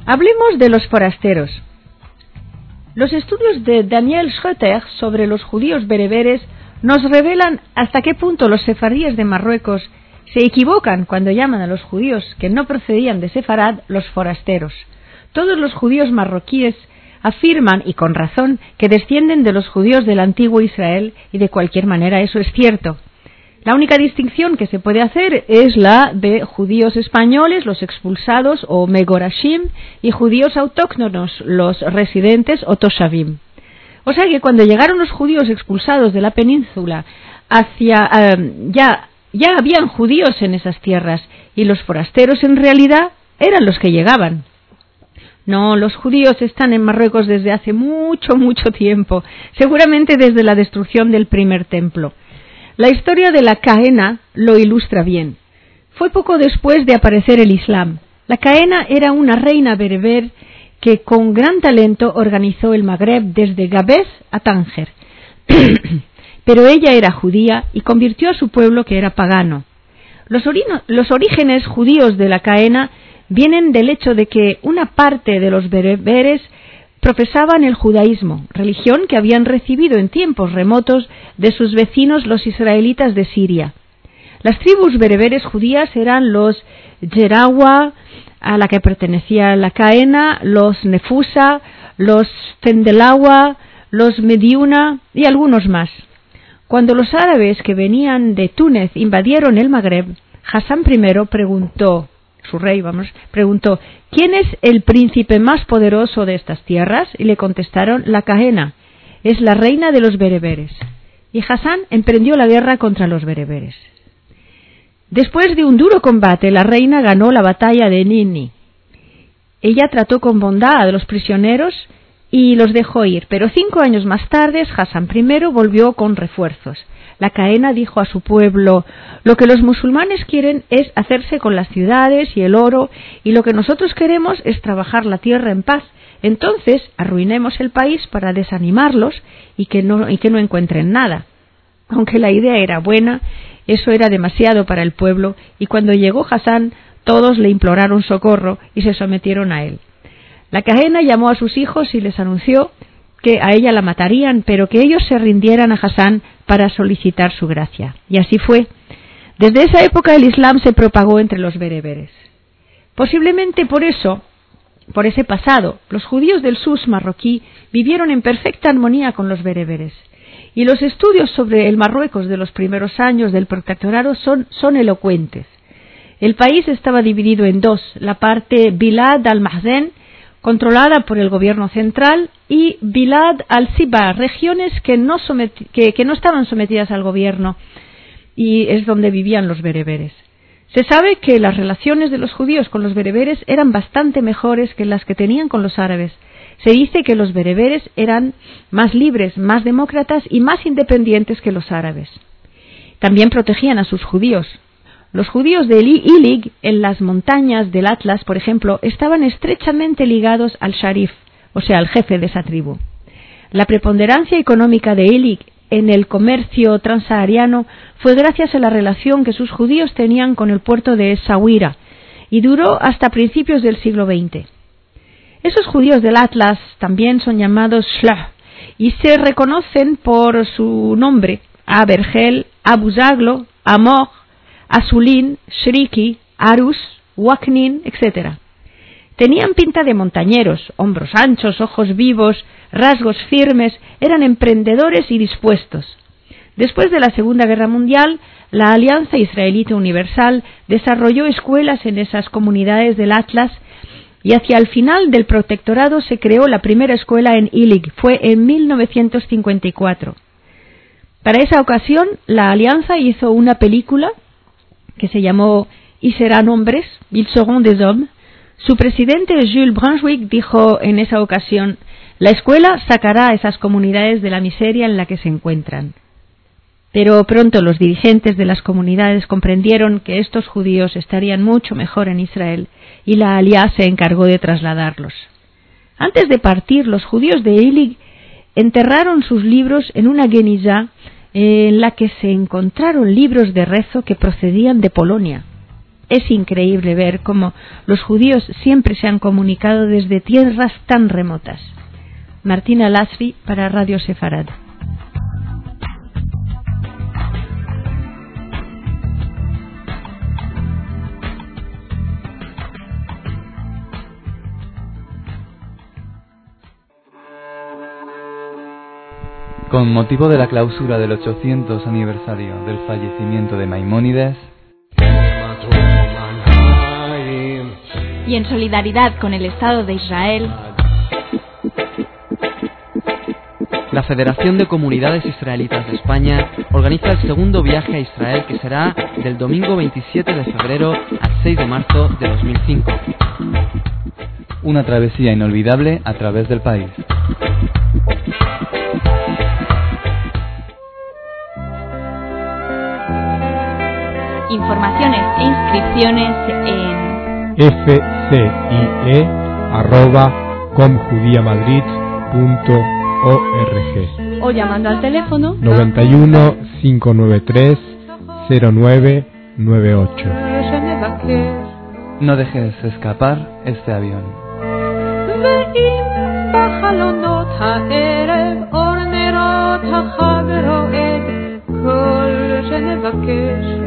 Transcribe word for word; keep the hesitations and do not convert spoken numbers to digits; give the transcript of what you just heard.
Hablemos de los forasteros. Los estudios de Daniel Schroeter sobre los judíos bereberes nos revelan hasta qué punto los sefardíes de Marruecos se equivocan cuando llaman a los judíos que no procedían de Sefarad los forasteros. Todos los judíos marroquíes afirman, y con razón, que descienden de los judíos del antiguo Israel, y de cualquier manera eso es cierto. La única distinción que se puede hacer es la de judíos españoles, los expulsados o megorashim, y judíos autóctonos, los residentes o toshavim. O sea que cuando llegaron los judíos expulsados de la península, hacia eh, ya, ya habían judíos en esas tierras, y los forasteros en realidad eran los que llegaban. No, los judíos están en Marruecos desde hace mucho, mucho tiempo, seguramente desde la destrucción del primer templo. La historia de la Kahena lo ilustra bien. Fue poco después de aparecer el Islam. La Kahena era una reina bereber que con gran talento organizó el Magreb desde Gabes a Tánger. Pero ella era judía y convirtió a su pueblo, que era pagano. Los, orino, los orígenes judíos de la Kahena vienen del hecho de que una parte de los bereberes profesaban el judaísmo, religión que habían recibido en tiempos remotos de sus vecinos los israelitas de Siria. Las tribus bereberes judías eran los Jerawa, a la que pertenecía la Kahena, los Nefusa, los Tendelawa, los Mediuna y algunos más. Cuando los árabes que venían de Túnez invadieron el Magreb, Hassan primero preguntó, su rey, vamos, preguntó, ¿quién es el príncipe más poderoso de estas tierras? Y le contestaron, la Kahena, es la reina de los bereberes. Y Hassan emprendió la guerra contra los bereberes. Después de un duro combate, la reina ganó la batalla de Nini. Ella trató con bondad a los prisioneros y los dejó ir, pero cinco años más tarde, Hassan primero volvió con refuerzos. La Kahena dijo a su pueblo, lo que los musulmanes quieren es hacerse con las ciudades y el oro, y lo que nosotros queremos es trabajar la tierra en paz. Entonces, arruinemos el país para desanimarlos y que no, y que no encuentren nada. Aunque la idea era buena, eso era demasiado para el pueblo, y cuando llegó Hassan, todos le imploraron socorro y se sometieron a él. La Kahena llamó a sus hijos y les anunció que a ella la matarían, pero que ellos se rindieran a Hassan para solicitar su gracia. Y así fue. Desde esa época el Islam se propagó entre los bereberes. Posiblemente por eso, por ese pasado, los judíos del Sus marroquí vivieron en perfecta armonía con los bereberes. Y los estudios sobre el Marruecos de los primeros años del protectorado son, son elocuentes. El país estaba dividido en dos, la parte Bilad al-Mahzen, controlada por el gobierno central, y Bilad al-Siba, regiones que no, someti- que, que no estaban sometidas al gobierno, y es donde vivían los bereberes. Se sabe que las relaciones de los judíos con los bereberes eran bastante mejores que las que tenían con los árabes. Se dice que los bereberes eran más libres, más demócratas y más independientes que los árabes. También protegían a sus judíos. Los judíos de Ilig, en las montañas del Atlas, por ejemplo, estaban estrechamente ligados al Sharif, o sea, al jefe de esa tribu. La preponderancia económica de Ilig en el comercio transsahariano fue gracias a la relación que sus judíos tenían con el puerto de Essaouira, y duró hasta principios del siglo veinte. Esos judíos del Atlas también son llamados Shlah, y se reconocen por su nombre: Abergel, Abu Zaglo, Amor, Asulín, Shriki, Arus, Waknin, etcétera. Tenían pinta de montañeros, hombros anchos, ojos vivos, rasgos firmes, eran emprendedores y dispuestos. Después de la Segunda Guerra Mundial, la Alianza Israelita Universal desarrolló escuelas en esas comunidades del Atlas, y hacia el final del protectorado se creó la primera escuela en Ilig, fue en mil novecientos cincuenta y cuatro. Para esa ocasión, la Alianza hizo una película que se llamó Y serán hombres, Ils seront des hommes. Su presidente Jules Brunswick dijo en esa ocasión, la escuela sacará a esas comunidades de la miseria en la que se encuentran. Pero pronto los dirigentes de las comunidades comprendieron que estos judíos estarían mucho mejor en Israel, y la Aliá se encargó de trasladarlos. Antes de partir, los judíos de Ilig enterraron sus libros en una genizá en la que se encontraron libros de rezo que procedían de Polonia. Es increíble ver cómo los judíos siempre se han comunicado desde tierras tan remotas. Martina Lasri para Radio Sefarad. Con motivo de la clausura del ochocientos aniversario del fallecimiento de Maimónides, y en solidaridad con el Estado de Israel, la Federación de Comunidades Israelitas de España organiza el segundo viaje a Israel, que será del domingo veintisiete de febrero al seis de marzo de dos mil cinco. Una travesía inolvidable a través del país. Informaciones e inscripciones en f c i e arroba comjudiamadrid punto org o llamando al teléfono noventa y uno, cinco nueve tres, cero nueve nueve ocho. No dejes escapar este avión. בחלונות הערב אור נרות החג רועד כל שנבקש